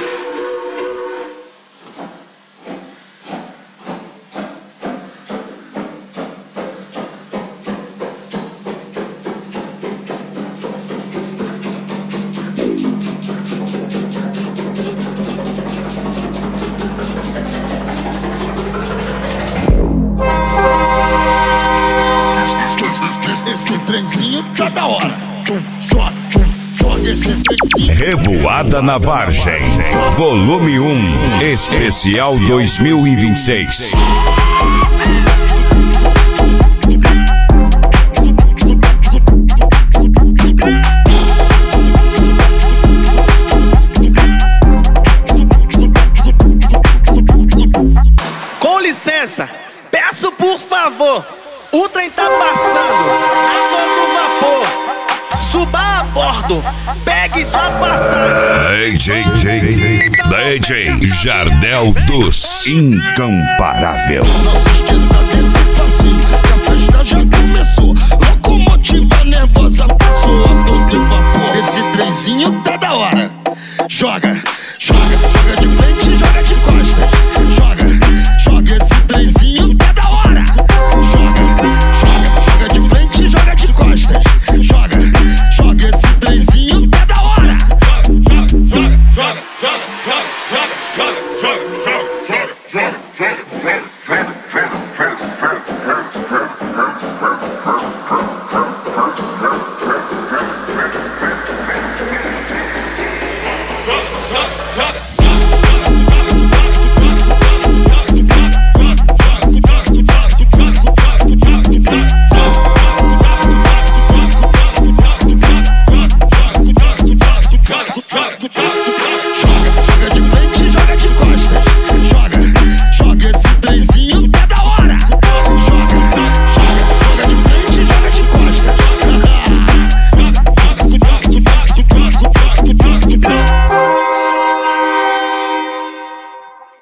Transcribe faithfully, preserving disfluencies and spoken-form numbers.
Esse trenzinho tá da hora. Joga, joga esse trenzinho. Revoada na Vargem, volume um, especial dois mil e vinte e seis. Com licença, peço por favor, o trem tá passando, água no vapor, suba a bordo, pegue sua passagem. D J, D J Jardel dos Incomparável. Não se esqueça desse passinho, que a festa já começou. Locomotiva nervosa, passou a todo vapor. Esse trenzinho tá da hora. Joga, joga, joga.